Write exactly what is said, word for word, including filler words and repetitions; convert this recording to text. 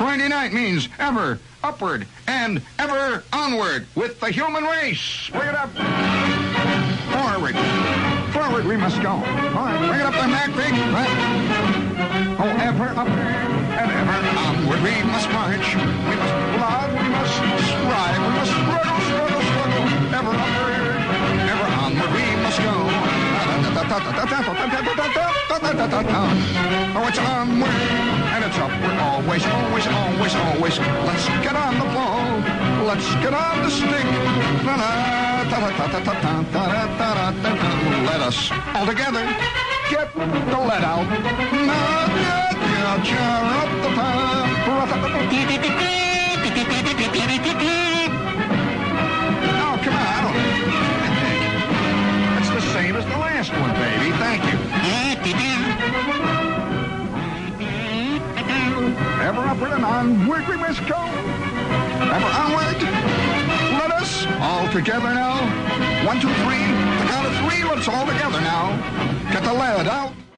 Friday night means ever upward and ever onward with the human race. Bring it up. Forward. Forward we must go. All right, bring it up there, Mac. Big. Right. Oh, ever upward and ever onward we must march. We must plod, we must strive, we must struggle, struggle, struggle. Ever upward, ever onward we must go. Oh, it's onward and it's upward always, always, always, always. Let's get on the ball. Let's get on the stick. Let us all together get the lead out. Oh, come on. I don't... It's the same as the last one, baby. Thank you. Ever upward and onward we must go. Ever onward. Let us all together now. One, two, three. The count of three. Let's all together now. Get the lead out.